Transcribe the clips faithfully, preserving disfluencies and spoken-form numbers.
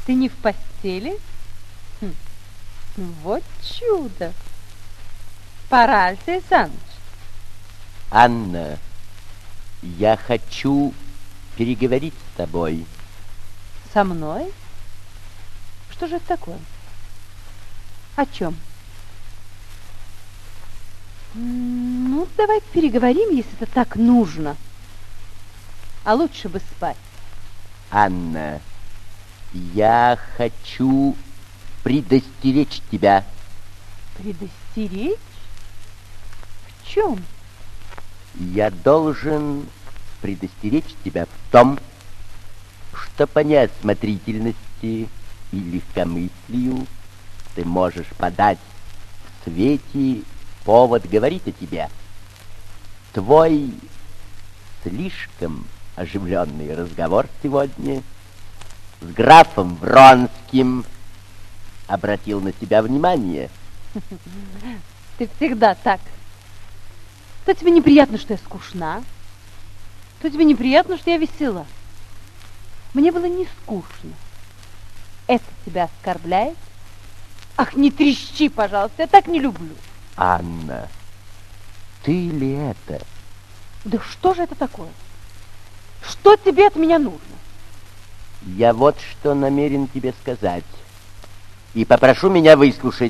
Ты не в постели? Хм. Вот чудо. Пора, Алексей Александрович. Анна, я хочу переговорить с тобой. Со мной? Что же это такое? О чем? Ну, давай переговорим, если это так нужно. А лучше бы спать. Анна, я хочу предостеречь тебя. Предостеречь? В чем? Я должен предостеречь тебя в том, что по неосмотрительности и легкомыслию ты можешь подать в свете повод говорить о тебе. Твой слишком оживленный разговор сегодня с графом Вронским обратил на себя внимание. Ты всегда так. То тебе неприятно, что я скучна, то тебе неприятно, что я весела. Мне было не скучно. Это тебя оскорбляет? Ах, не трещи, пожалуйста, я так не люблю. Анна, ты ли это? Да что же это такое? Что тебе от меня нужно? Я вот что намерен тебе сказать. И попрошу меня выслушать.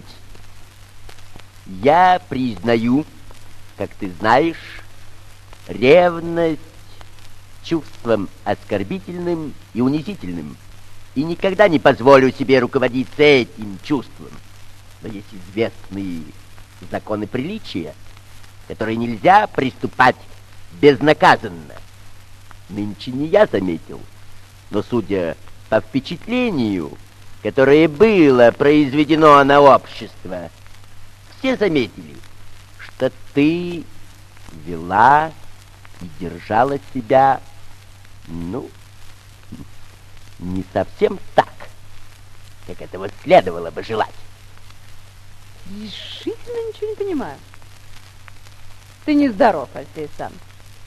Я признаю, как ты знаешь, ревность чувством оскорбительным и унизительным. И никогда не позволю себе руководиться этим чувством. Но есть известные законы приличия, которые нельзя приступать безнаказанно. Нынче не я заметил, но, судя по впечатлению, которое было произведено на общество, все заметили, что ты вела и держала себя, ну, не совсем так, как этого следовало бы желать. Решительно ничего не понимаю. Ты нездоров, Алексей Александрович.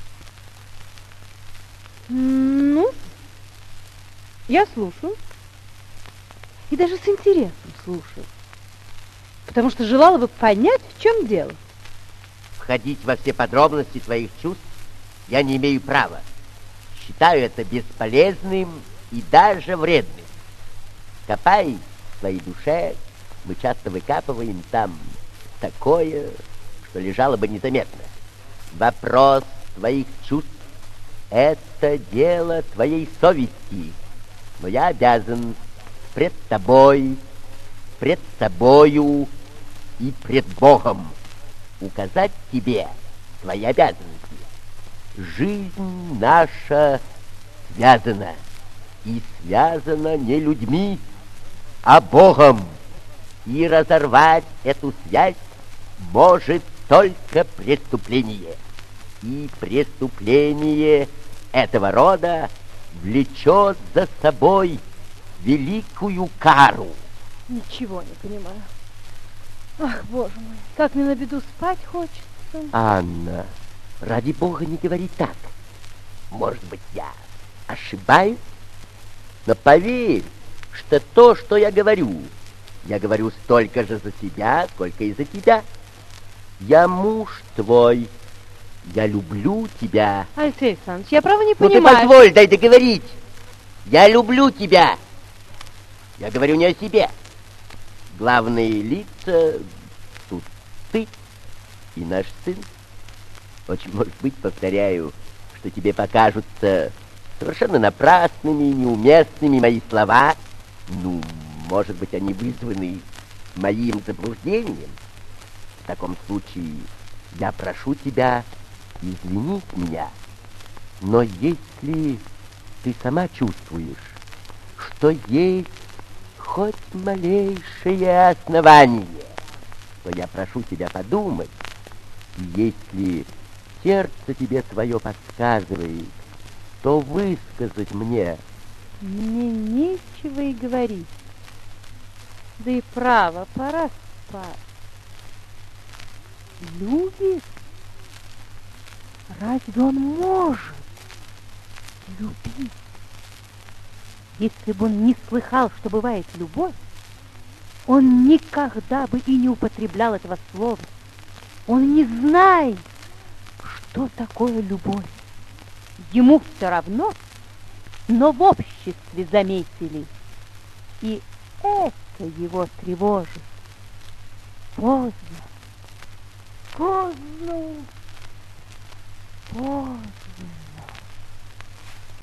Ну, я слушаю. И даже с интересом слушаю. Потому что желала бы понять, в чем дело. Входить во все подробности твоих чувств я не имею права. Считаю это бесполезным и даже вредным. Копай в своей душе, мы часто выкапываем там такое, что лежало бы незаметно. Вопрос твоих чувств — это дело твоей совести. Но я обязан пред тобой, пред собою и пред Богом указать тебе твои обязанности. Жизнь наша связана, и связана не людьми, а Богом. И разорвать эту связь может только преступление. И преступление этого рода влечет за собой великую кару. Ничего не понимаю. Ах, боже мой, как мне на беду спать хочется. Анна, ради бога, не говори так. Может быть, я ошибаюсь, но поверь, что то, что я говорю, я говорю столько же за себя, сколько и за тебя. Я муж твой, я люблю тебя. Алексей Александрович, я право не Ну понимаю. ты позволь, дай договорить. Я люблю тебя. Я говорю не о себе. Главные лица тут ты и наш сын. Очень может быть, повторяю, что тебе покажутся совершенно напрасными и неуместными мои слова. Ну, может быть, они вызваны моим заблуждением. В таком случае я прошу тебя извинить меня. Но если ты сама чувствуешь, что есть хоть малейшее основание, то я прошу тебя подумать. И если сердце тебе твое подсказывает, то высказать мне. Мне нечего и говорить. Да и право, пора спать. Любит? Разве он может любить? Если бы он не слыхал, что бывает любовь, он никогда бы и не употреблял этого слова. Он не знает, что такое любовь. Ему все равно, но в обществе заметили. И это его тревожит. Поздно, поздно, поздно.